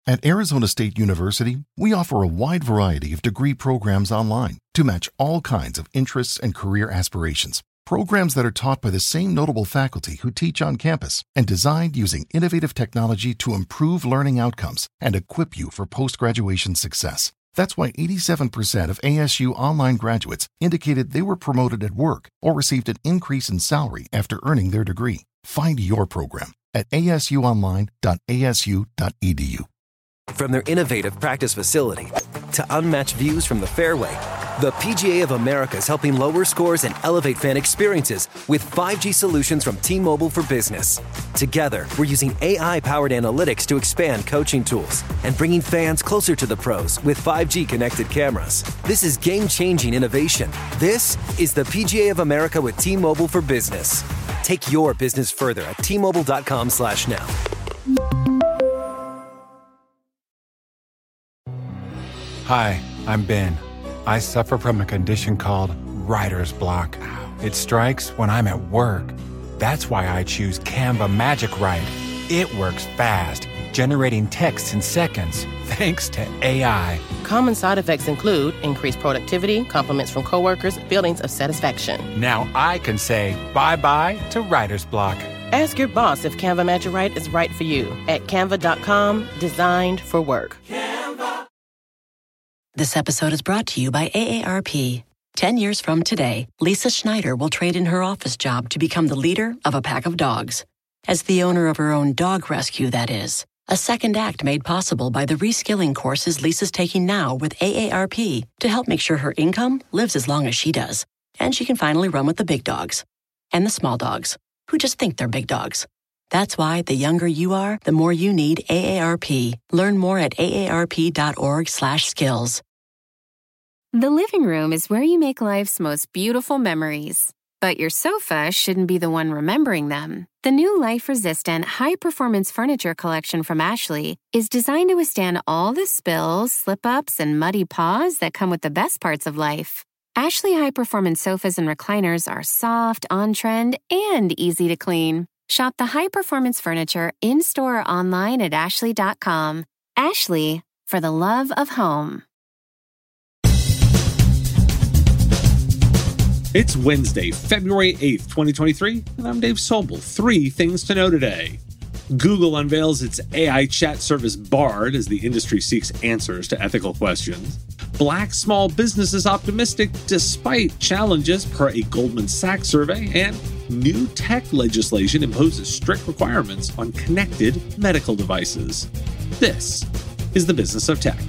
At Arizona State University, we offer a wide variety of degree programs online to match all kinds of interests and career aspirations. Programs that are taught by the same notable faculty who teach on campus and designed using innovative technology to improve learning outcomes and equip you for post-graduation success. That's why 87% of ASU online graduates indicated they were promoted at work or received an increase in salary after earning their degree. Find your program at asuonline.asu.edu. From their innovative practice facility to unmatched views from the fairway, the PGA of America is helping lower scores and elevate fan experiences with 5G solutions from T-Mobile for Business. Together, we're using AI-powered analytics to expand coaching tools and bringing fans closer to the pros with 5G connected cameras. This is game-changing innovation. This is the PGA of America with T-Mobile for Business. Take your business further at T-Mobile.com/now. Hi, I'm Ben. I suffer from a condition called writer's block. It strikes when I'm at work. That's why I choose Canva Magic Write. It works fast, generating text in seconds, thanks to AI. Common side effects include increased productivity, compliments from coworkers, feelings of satisfaction. Now I can say bye-bye to writer's block. Ask your boss if Canva Magic Write is right for you at canva.com, designed for work. This episode is brought to you by AARP. 10 years from today, Lisa Schneider will trade in her office job to become the leader of a pack of dogs. As the owner of her own dog rescue, that is. A second act made possible by the reskilling courses Lisa's taking now with AARP to help make sure her income lives as long as she does. And she can finally run with the big dogs. And the small dogs, who just think they're big dogs. That's why the younger you are, the more you need AARP. Learn more at aarp.org/skills. The living room is where you make life's most beautiful memories. But your sofa shouldn't be the one remembering them. The new life-resistant, high-performance furniture collection from Ashley is designed to withstand all the spills, slip-ups, and muddy paws that come with the best parts of life. Ashley high-performance sofas and recliners are soft, on-trend, and easy to clean. Shop the high-performance furniture in-store or online at ashley.com. Ashley, for the love of home. It's Wednesday, February 8th, 2023, and I'm Dave Sobel. 3 things to know today. Google unveils its AI chat service Bard as the industry seeks answers to ethical questions. Black small businesses optimistic despite challenges per a Goldman Sachs survey, and new tech legislation imposes strict requirements on connected medical devices. This is the Business of Tech.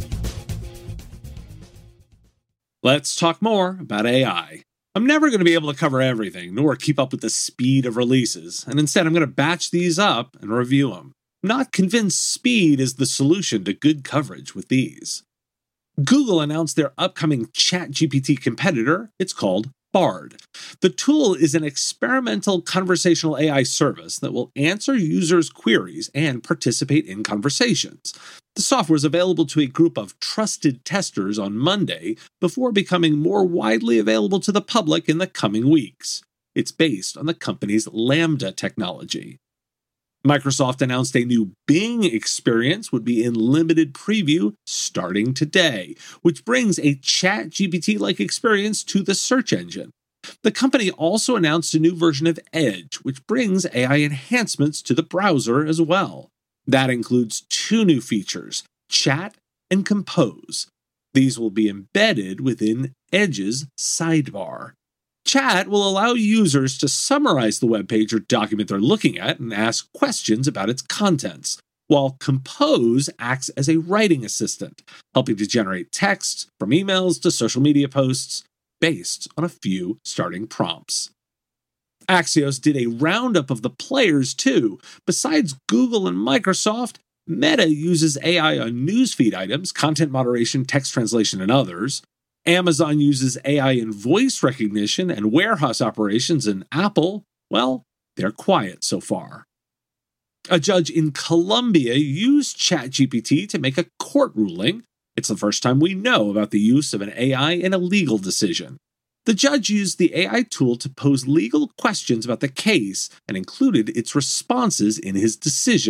Let's talk more about AI. I'm never going to be able to cover everything, nor keep up with the speed of releases, and instead I'm going to batch these up and review them. I'm not convinced speed is the solution to good coverage with these. Google announced their upcoming ChatGPT competitor. It's called Bard. The tool is an experimental conversational AI service that will answer users' queries and participate in conversations. The software is available to a group of trusted testers on Monday before becoming more widely available to the public in the coming weeks. It's based on the company's Lambda technology. Microsoft announced a new Bing experience would be in limited preview starting today, which brings a ChatGPT-like experience to the search engine. The company also announced a new version of Edge, which brings AI enhancements to the browser as well. That includes 2 new features, Chat and Compose. These will be embedded within Edge's sidebar. Chat will allow users to summarize the web page or document they're looking at and ask questions about its contents, while Compose acts as a writing assistant, helping to generate text from emails to social media posts based on a few starting prompts. Axios did a roundup of the players too. Besides Google and Microsoft, Meta uses AI on newsfeed items, content moderation, text translation, and others. Amazon uses AI in voice recognition and warehouse operations, and Apple, well, they're quiet so far. A judge in Colombia used ChatGPT to make a court ruling. It's the first time we know about the use of an AI in a legal decision. The judge used the AI tool to pose legal questions about the case and included its responses in his decision,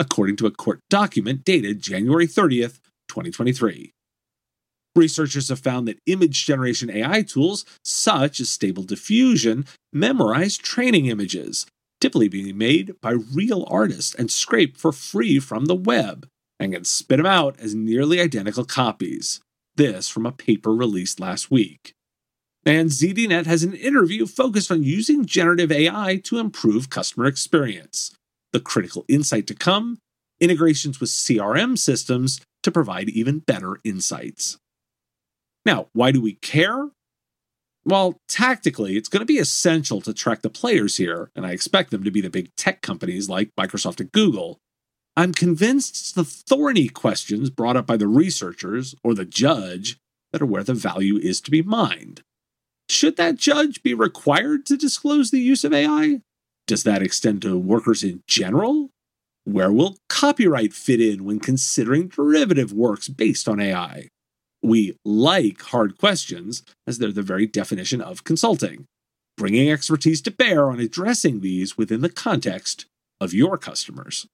according to a court document dated January 30th, 2023. Researchers have found that image generation AI tools, such as Stable Diffusion, memorize training images, typically being made by real artists and scraped for free from the web, and can spit them out as nearly identical copies. This from a paper released last week. And ZDNet has an interview focused on using generative AI to improve customer experience. The critical insight to come: integrations with CRM systems to provide even better insights. Now, why do we care? Well, tactically, it's going to be essential to track the players here, and I expect them to be the big tech companies like Microsoft and Google. I'm convinced it's the thorny questions brought up by the researchers or the judge that are where the value is to be mined. Should that judge be required to disclose the use of AI? Does that extend to workers in general? Where will copyright fit in when considering derivative works based on AI? We like hard questions, as they're the very definition of consulting, bringing expertise to bear on addressing these within the context of your customers.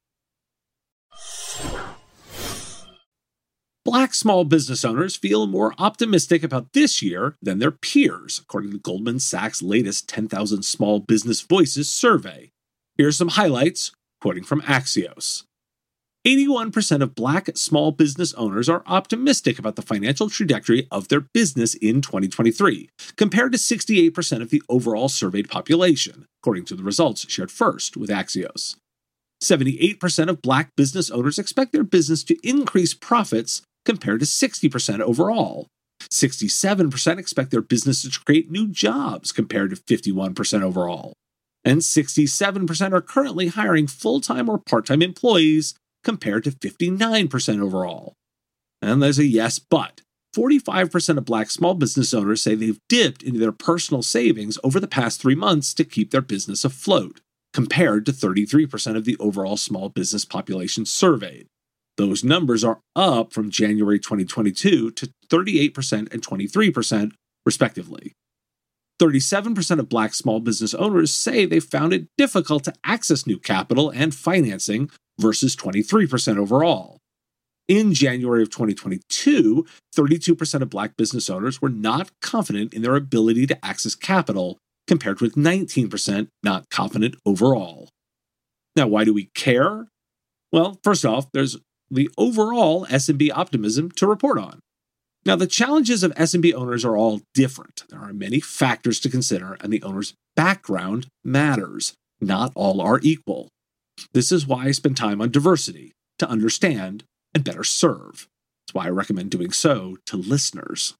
Black small business owners feel more optimistic about this year than their peers, according to Goldman Sachs' latest 10,000 Small Business Voices survey. Here's some highlights, quoting from Axios. 81% of Black small business owners are optimistic about the financial trajectory of their business in 2023, compared to 68% of the overall surveyed population, according to the results shared first with Axios. 78% of Black business owners expect their business to increase profits, compared to 60% overall. 67% expect their businesses to create new jobs, compared to 51% overall. And 67% are currently hiring full-time or part-time employees, compared to 59% overall. And there's a yes, but 45% of Black small business owners say they've dipped into their personal savings over the past 3 months to keep their business afloat, compared to 33% of the overall small business population surveyed. Those numbers are up from January 2022 to 38% and 23%, respectively. 37% of Black small business owners say they found it difficult to access new capital and financing versus 23% overall. In January of 2022, 32% of Black business owners were not confident in their ability to access capital, compared with 19% not confident overall. Now, why do we care? Well, first off, there's the overall SMB optimism to report on. Now, the challenges of SMB owners are all different. There are many factors to consider, and the owner's background matters. Not all are equal. This is why I spend time on diversity, to understand and better serve. That's why I recommend doing so to listeners.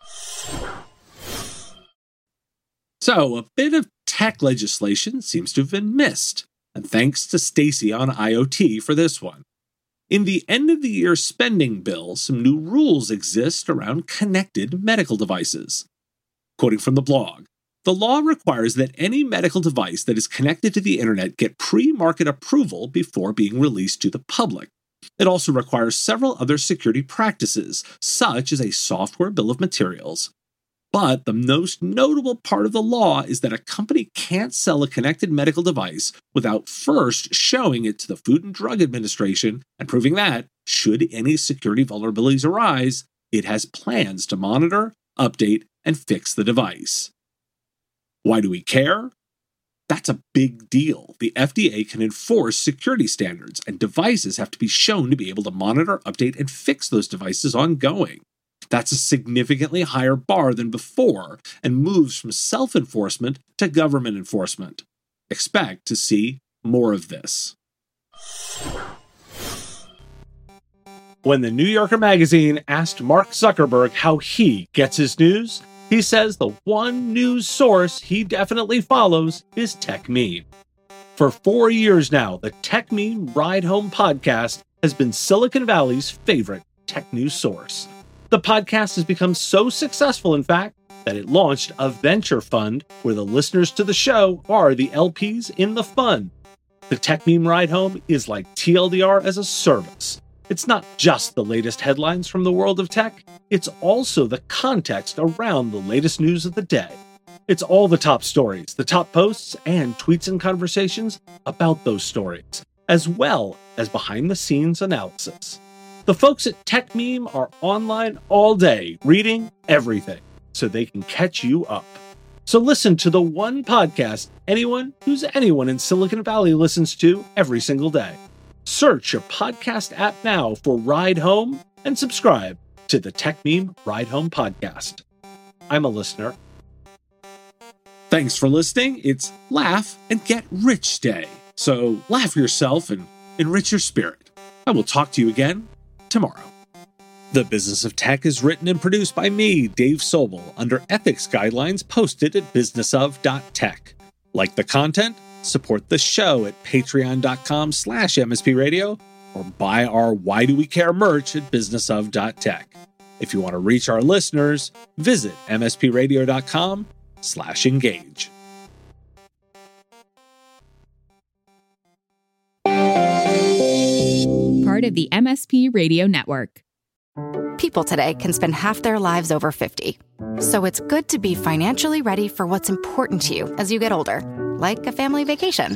So, a bit of tech legislation seems to have been missed, and thanks to Stacy on IoT for this one. In the end-of-the-year spending bill, some new rules exist around connected medical devices. Quoting from the blog, the law requires that any medical device that is connected to the internet get pre-market approval before being released to the public. It also requires several other security practices, such as a software bill of materials. But the most notable part of the law is that a company can't sell a connected medical device without first showing it to the Food and Drug Administration and proving that, should any security vulnerabilities arise, it has plans to monitor, update, and fix the device. Why do we care? That's a big deal. The FDA can enforce security standards, and devices have to be shown to be able to monitor, update, and fix those devices ongoing. That's a significantly higher bar than before and moves from self-enforcement to government enforcement. Expect to see more of this. When the New Yorker magazine asked Mark Zuckerberg how he gets his news, he says the one news source he definitely follows is TechMeme. For 4 years now, the TechMeme Ride Home podcast has been Silicon Valley's favorite tech news source. The podcast has become so successful, in fact, that it launched a venture fund where the listeners to the show are the LPs in the fund. The TechMeme Ride Home is like TLDR as a service. It's not just the latest headlines from the world of tech, it's also the context around the latest news of the day. It's all the top stories, the top posts, and tweets and conversations about those stories. as well as behind-the-scenes analysis. The folks at TechMeme are online all day, reading everything, so they can catch you up. So listen to the one podcast anyone who's anyone in Silicon Valley listens to every single day. Search your podcast app now for Ride Home and subscribe to the TechMeme Ride Home podcast. I'm a listener. Thanks for listening. It's Laugh and Get Rich Day. So laugh yourself and enrich your spirit. I will talk to you again tomorrow. The Business of Tech is written and produced by me, Dave Sobel, under ethics guidelines posted at businessof.tech. Like the content? Support the show at patreon.com/MSPradio or buy our Why Do We Care merch at businessof.tech. If you want to reach our listeners, visit mspradio.com/engage. Part of the MSP Radio Network. People today can spend half their lives over 50. So it's good to be financially ready for what's important to you as you get older, like a family vacation.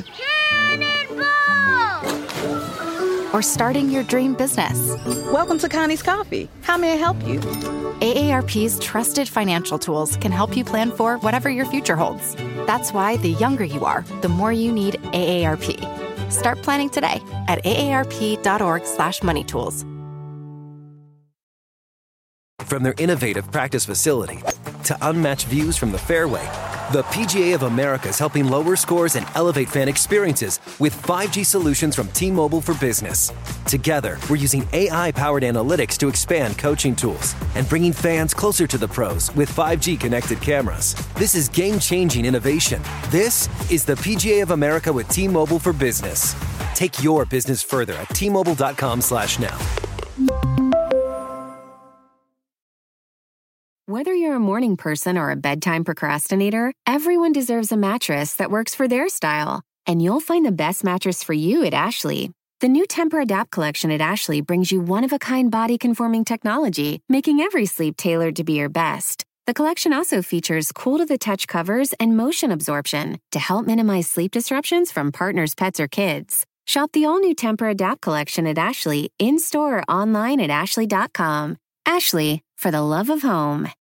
Or starting your dream business. Welcome to Connie's Coffee. How may I help you? AARP's trusted financial tools can help you plan for whatever your future holds. That's why the younger you are, the more you need AARP. Start planning today at aarp.org/moneytools. From their innovative practice facility to unmatched views from the fairway, the PGA of America is helping lower scores and elevate fan experiences with 5G solutions from T-Mobile for Business. Together, we're using AI-powered analytics to expand coaching tools and bringing fans closer to the pros with 5G connected cameras. This is game-changing innovation. This is the PGA of America with T-Mobile for Business. Take your business further at T-Mobile.com/now. Whether you're a morning person or a bedtime procrastinator, everyone deserves a mattress that works for their style. And you'll find the best mattress for you at Ashley. The new Tempur-Adapt collection at Ashley brings you one-of-a-kind body-conforming technology, making every sleep tailored to be your best. The collection also features cool-to-the-touch covers and motion absorption to help minimize sleep disruptions from partners, pets, or kids. Shop the all-new Tempur-Adapt collection at Ashley, in-store or online at ashley.com. Ashley, for the love of home.